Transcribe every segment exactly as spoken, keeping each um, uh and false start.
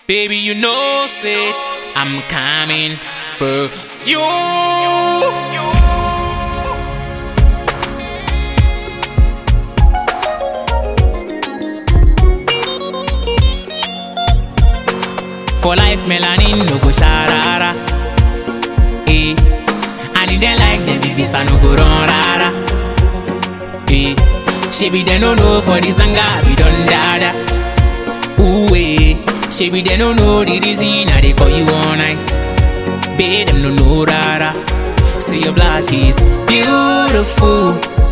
Baby, you know, say I'm coming for you. For life, melanin no go sharara. Eh, and if they like them, baby, star no go run rara. Eh, she be they no know for this anger, we done dada. Ooh, eh. She be they no know the reason I they call you all night. Babe, them no know rara. Say your black is beautiful.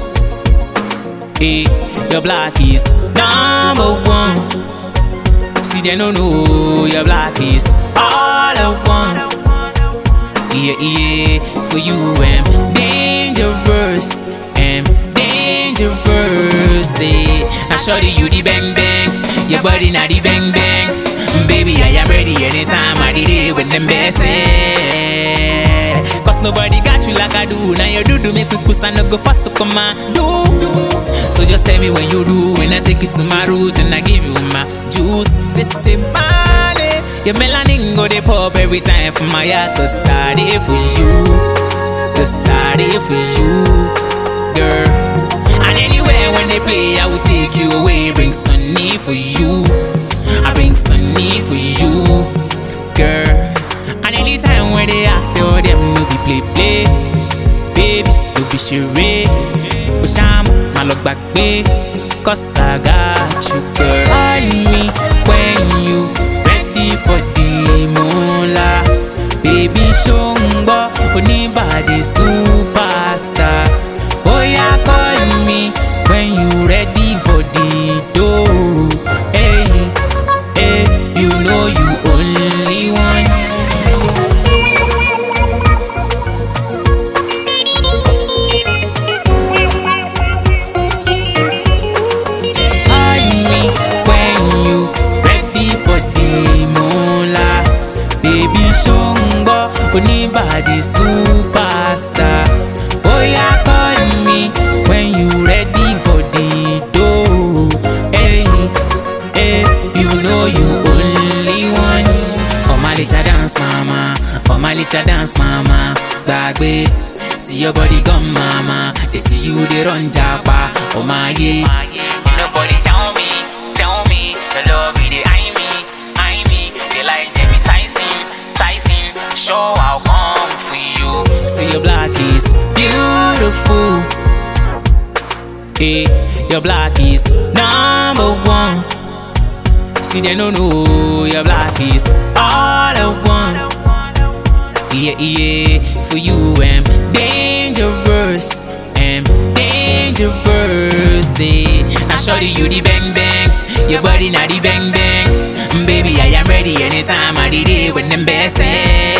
Hey, your black is number one. See they no know your black is all I want. Yeah, yeah, for you am dangerous, am dangerous. Hey, now shorty you the bang bang, your body not the bang bang. Baby, I am ready anytime I did it with them best. Cause nobody got you like I do. Now you do do make me push and no go fast to command. Do, do. So just tell me when you do. When I take it to my route and I give you my juice. Say, say, bale. Your melanin go they pop every time for my heart. Cause I did for you. Cause I did for you, girl. And anywhere when they play, I will take you away. Bring sunny for you. I bring sunny for you, girl. And anytime when they ask, they all them will be play play. Baby, you be sheree. Osham, my look back way. Cause I got you, girl. Call me when you ready for the mola. Baby, show mbo, anybody superstar. Oh yeah, call me when you ready for the door. Hey. You know you only one. Call me when you ready for the mola. Baby, shongo, anybody superstar. Oh yeah, call me when you ready for the door. Hey, hey, you know you Licha dance mama, oh my licha dance mama. Bagwe, see your body gone mama. They see you they run japa, oh my yeah. Nobody tell me, tell me, the love me they eye me, eye me. They like them Tyson, Tyson. Show I'll come for you. Say your black is beautiful. Hey, your black is number one. See they don't know your black is all I want. Yeah, yeah, for you am dangerous, am dangerous. Hey. Now shorty you the bang bang, your body not the bang bang. Baby, I am ready anytime I did it with them best.